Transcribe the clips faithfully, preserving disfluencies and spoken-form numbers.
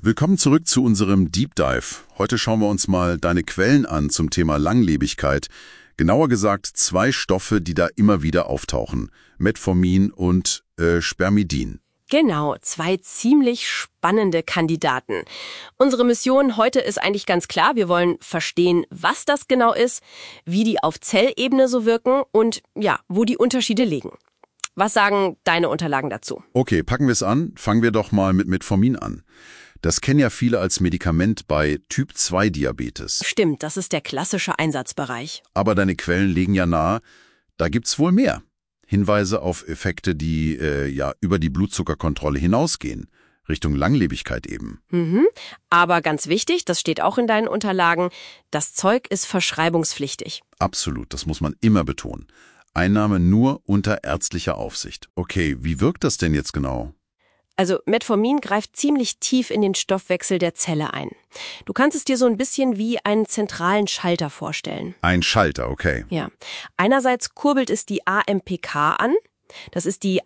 Willkommen zurück zu unserem Deep Dive. Heute schauen wir uns mal deine Quellen an zum Thema Langlebigkeit. Genauer gesagt zwei Stoffe, die da immer wieder auftauchen. Metformin und äh, Spermidin. Genau, zwei ziemlich spannende Kandidaten. Unsere Mission heute ist eigentlich ganz klar. Wir wollen verstehen, was das genau ist, wie die auf Zellebene so wirken und ja, wo die Unterschiede liegen. Was sagen deine Unterlagen dazu? Okay, packen wir es an. Fangen wir doch mal mit Metformin an. Das kennen ja viele als Medikament bei Typ zwei Diabetes. Stimmt, das ist der klassische Einsatzbereich. Aber deine Quellen legen ja nahe, da gibt's wohl mehr. Hinweise auf Effekte, die äh, ja über die Blutzuckerkontrolle hinausgehen, Richtung Langlebigkeit eben. Mhm. Aber ganz wichtig, das steht auch in deinen Unterlagen, das Zeug ist verschreibungspflichtig. Absolut, das muss man immer betonen. Einnahme nur unter ärztlicher Aufsicht. Okay, wie wirkt das denn jetzt genau? Also Metformin greift ziemlich tief in den Stoffwechsel der Zelle ein. Du kannst es dir so ein bisschen wie einen zentralen Schalter vorstellen. Ein Schalter, okay. Ja. Einerseits kurbelt es die A M P K an. Das ist die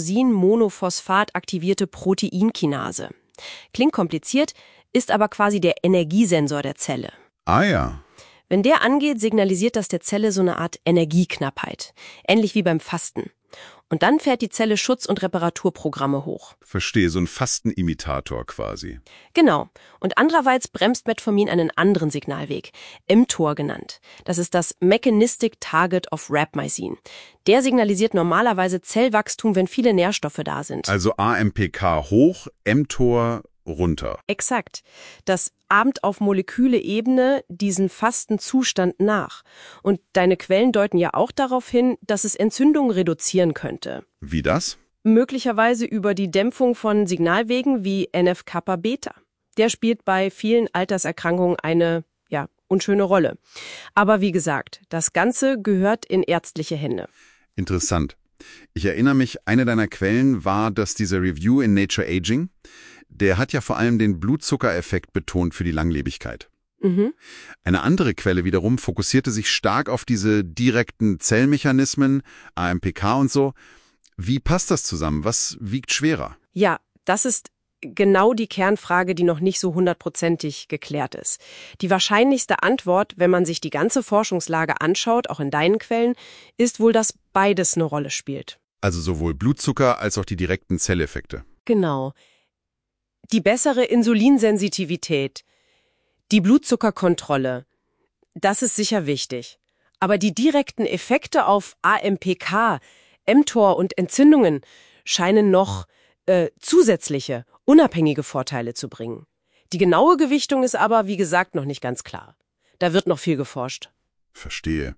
Adenosin-Monophosphat-aktivierte Proteinkinase. Klingt kompliziert, ist aber quasi der Energiesensor der Zelle. Ah ja. Wenn der angeht, signalisiert das der Zelle so eine Art Energieknappheit. Ähnlich wie beim Fasten. Und dann fährt die Zelle Schutz- und Reparaturprogramme hoch. Verstehe, so ein Fastenimitator quasi. Genau. Und andererseits bremst Metformin einen anderen Signalweg, mTOR genannt. Das ist das Mechanistic Target of Rapamycin. Der signalisiert normalerweise Zellwachstum, wenn viele Nährstoffe da sind. Also A M P K hoch, mTOR runter. Exakt. Das ahmt auf Molekülebene diesen fasten Zustand nach. Und deine Quellen deuten ja auch darauf hin, dass es Entzündungen reduzieren könnte. Wie das? Möglicherweise über die Dämpfung von Signalwegen wie N F Kappa Beta. Der spielt bei vielen Alterserkrankungen eine, ja, unschöne Rolle. Aber wie gesagt, das Ganze gehört in ärztliche Hände. Interessant. Ich erinnere mich, eine deiner Quellen war, dass dieser Review in Nature Aging, der hat ja vor allem den Blutzuckereffekt betont für die Langlebigkeit. Mhm. Eine andere Quelle wiederum fokussierte sich stark auf diese direkten Zellmechanismen, A M P K und so. Wie passt das zusammen? Was wiegt schwerer? Ja, das ist genau die Kernfrage, die noch nicht so hundertprozentig geklärt ist. Die wahrscheinlichste Antwort, wenn man sich die ganze Forschungslage anschaut, auch in deinen Quellen, ist wohl, dass beides eine Rolle spielt. Also sowohl Blutzucker als auch die direkten Zelleffekte. Genau. Die bessere Insulinsensitivität, die Blutzuckerkontrolle, das ist sicher wichtig. Aber die direkten Effekte auf A M P K, mTOR und Entzündungen scheinen noch äh, zusätzliche, unabhängige Vorteile zu bringen. Die genaue Gewichtung ist aber, wie gesagt, noch nicht ganz klar. Da wird noch viel geforscht. Verstehe.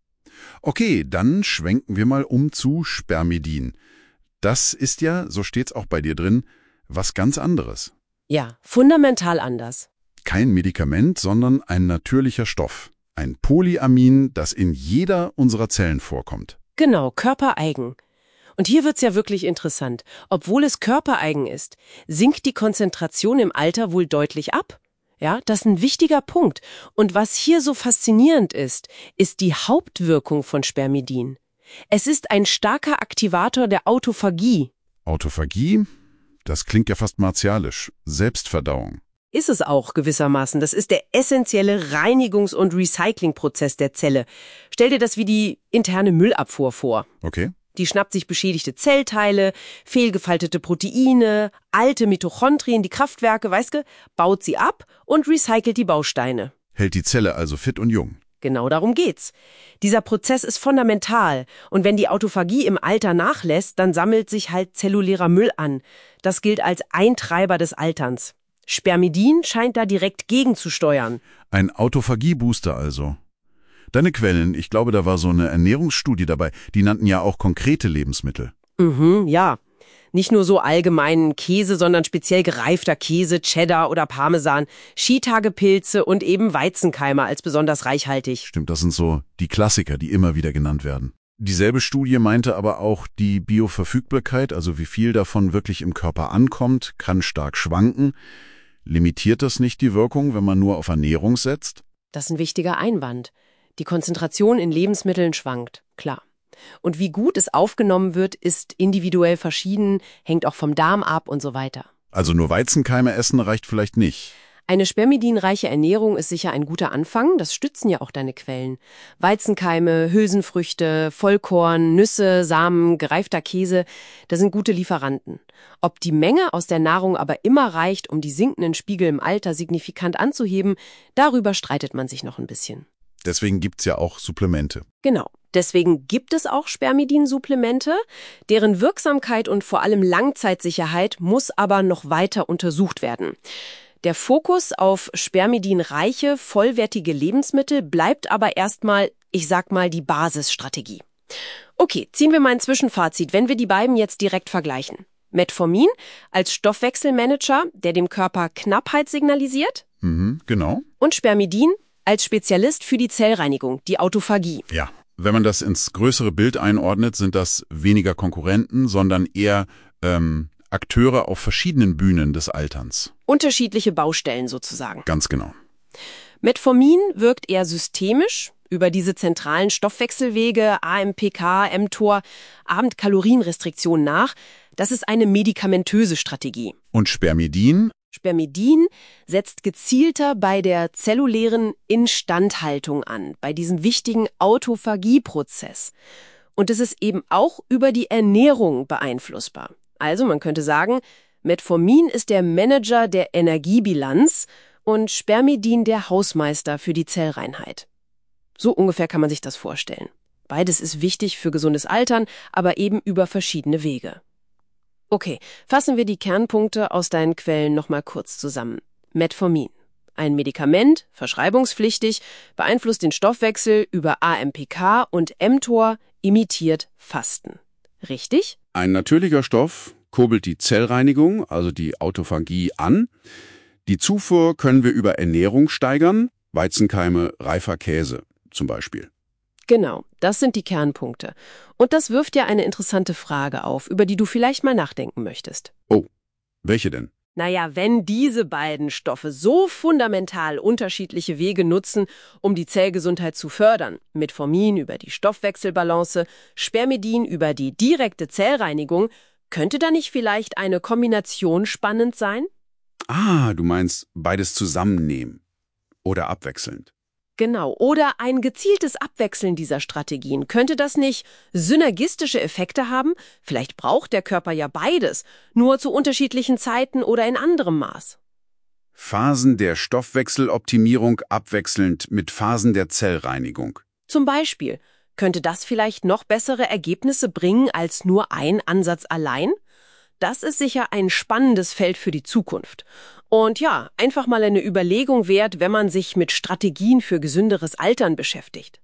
Okay, dann schwenken wir mal um zu Spermidin. Das ist ja, so steht's auch bei dir drin, was ganz anderes. Ja, fundamental anders. Kein Medikament, sondern ein natürlicher Stoff. Ein Polyamin, das in jeder unserer Zellen vorkommt. Genau, körpereigen. Und hier wird's ja wirklich interessant. Obwohl es körpereigen ist, sinkt die Konzentration im Alter wohl deutlich ab. Ja, das ist ein wichtiger Punkt. Und was hier so faszinierend ist, ist die Hauptwirkung von Spermidin. Es ist ein starker Aktivator der Autophagie. Autophagie? Das klingt ja fast martialisch. Selbstverdauung. Ist es auch gewissermaßen. Das ist der essentielle Reinigungs- und Recyclingprozess der Zelle. Stell dir das wie die interne Müllabfuhr vor. Okay. Die schnappt sich beschädigte Zellteile, fehlgefaltete Proteine, alte Mitochondrien, die Kraftwerke, weißt du, baut sie ab und recycelt die Bausteine. Hält die Zelle also fit und jung. Genau darum geht's. Dieser Prozess ist fundamental. Und wenn die Autophagie im Alter nachlässt, dann sammelt sich halt zellulärer Müll an. Das gilt als Eintreiber des Alterns. Spermidin scheint da direkt gegenzusteuern. Ein Autophagie-Booster also. Deine Quellen, ich glaube, da war so eine Ernährungsstudie dabei, die nannten ja auch konkrete Lebensmittel. Mhm, ja. Nicht nur so allgemeinen Käse, sondern speziell gereifter Käse, Cheddar oder Parmesan, Shiitake-Pilze und eben Weizenkeime als besonders reichhaltig. Stimmt, das sind so die Klassiker, die immer wieder genannt werden. Dieselbe Studie meinte aber auch, die Bioverfügbarkeit, also wie viel davon wirklich im Körper ankommt, kann stark schwanken. Limitiert das nicht die Wirkung, wenn man nur auf Ernährung setzt? Das ist ein wichtiger Einwand. Die Konzentration in Lebensmitteln schwankt, klar. Und wie gut es aufgenommen wird, ist individuell verschieden, hängt auch vom Darm ab und so weiter. Also nur Weizenkeime essen reicht vielleicht nicht. Eine spermidinreiche Ernährung ist sicher ein guter Anfang, das stützen ja auch deine Quellen. Weizenkeime, Hülsenfrüchte, Vollkorn, Nüsse, Samen, gereifter Käse, das sind gute Lieferanten. Ob die Menge aus der Nahrung aber immer reicht, um die sinkenden Spiegel im Alter signifikant anzuheben, darüber streitet man sich noch ein bisschen. Deswegen gibt's ja auch Supplemente. Genau. Deswegen gibt es auch Spermidin-Supplemente. Deren Wirksamkeit und vor allem Langzeitsicherheit muss aber noch weiter untersucht werden. Der Fokus auf spermidinreiche, vollwertige Lebensmittel bleibt aber erstmal, ich sag mal, die Basisstrategie. Okay, ziehen wir mal ein Zwischenfazit, wenn wir die beiden jetzt direkt vergleichen. Metformin als Stoffwechselmanager, der dem Körper Knappheit signalisiert. Mhm, genau. Und Spermidin als Spezialist für die Zellreinigung, die Autophagie. Ja. Wenn man das ins größere Bild einordnet, sind das weniger Konkurrenten, sondern eher ähm, Akteure auf verschiedenen Bühnen des Alterns. Unterschiedliche Baustellen sozusagen. Ganz genau. Metformin wirkt eher systemisch über diese zentralen Stoffwechselwege A M P K, mTOR, Abendkalorienrestriktion nach. Das ist eine medikamentöse Strategie. Und Spermidin? Spermidin setzt gezielter bei der zellulären Instandhaltung an, bei diesem wichtigen Autophagieprozess. Und es ist eben auch über die Ernährung beeinflussbar. Also man könnte sagen, Metformin ist der Manager der Energiebilanz und Spermidin der Hausmeister für die Zellreinheit. So ungefähr kann man sich das vorstellen. Beides ist wichtig für gesundes Altern, aber eben über verschiedene Wege. Okay, fassen wir die Kernpunkte aus deinen Quellen nochmal kurz zusammen. Metformin. Ein Medikament, verschreibungspflichtig, beeinflusst den Stoffwechsel über A M P K und mTOR, imitiert Fasten. Richtig? Ein natürlicher Stoff kurbelt die Zellreinigung, also die Autophagie, an. Die Zufuhr können wir über Ernährung steigern, Weizenkeime, reifer Käse zum Beispiel. Genau, das sind die Kernpunkte. Und das wirft ja eine interessante Frage auf, über die du vielleicht mal nachdenken möchtest. Oh, welche denn? Naja, wenn diese beiden Stoffe so fundamental unterschiedliche Wege nutzen, um die Zellgesundheit zu fördern, Metformin über die Stoffwechselbalance, Spermidin über die direkte Zellreinigung, könnte da nicht vielleicht eine Kombination spannend sein? Ah, du meinst beides zusammennehmen oder abwechselnd. Genau, oder ein gezieltes Abwechseln dieser Strategien. Könnte das nicht synergistische Effekte haben? Vielleicht braucht der Körper ja beides, nur zu unterschiedlichen Zeiten oder in anderem Maß. Phasen der Stoffwechseloptimierung abwechselnd mit Phasen der Zellreinigung. Zum Beispiel, könnte das vielleicht noch bessere Ergebnisse bringen als nur ein Ansatz allein? Das ist sicher ein spannendes Feld für die Zukunft. Und ja, einfach mal eine Überlegung wert, wenn man sich mit Strategien für gesünderes Altern beschäftigt.